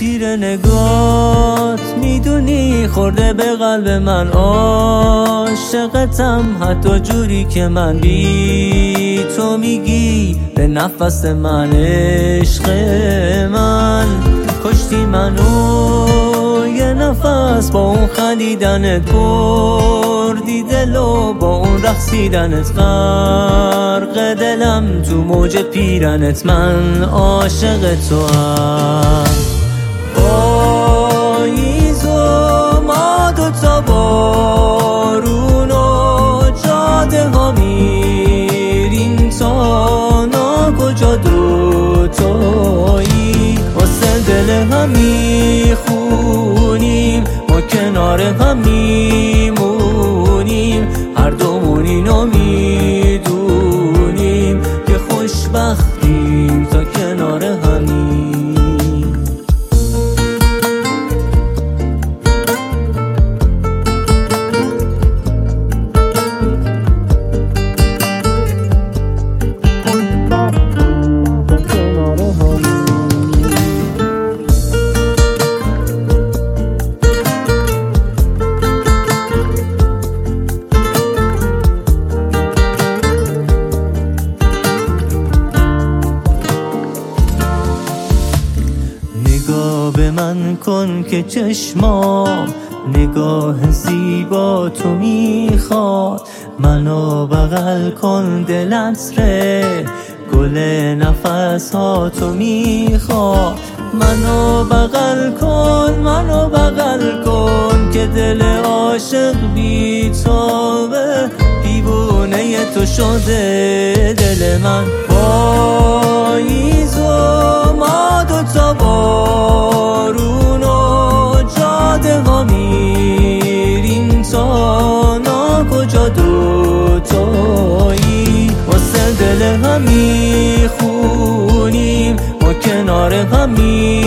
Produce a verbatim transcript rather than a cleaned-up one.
تیر نگات میدونی خورده به قلب من، عاشقتم حتی جوری که من بی تو میگی به نفس من. عشق من کشتی منو یه نفس، با اون خندیدنت بردی دلو، با اون رقصیدنت غرق دلم تو موج پیرنت. من عاشق تو هم پاییز و ما دوتا بارون و جاده ها میریم تا ناکجا دوتایی، واسه دل هم میخونیم، ما کنار هم میمونیم، هر دومون اینو میدونیم که خوشبختیم تا کنار همیم. نگاه به من کن که چشمام نگاه زیبا تو میخواد، منو بغل کن دلت ره، گل نفس ها تو میخواد. منو بغل کن منو بغل کن که دل عاشق بی تابه، دیوونه تو شده دل من. پاییز و ما دوتا بارون و جاده ها میریم تا ناکجا دوتایی، واسه دل هم میخونیم، ما کنار هم میمونیم،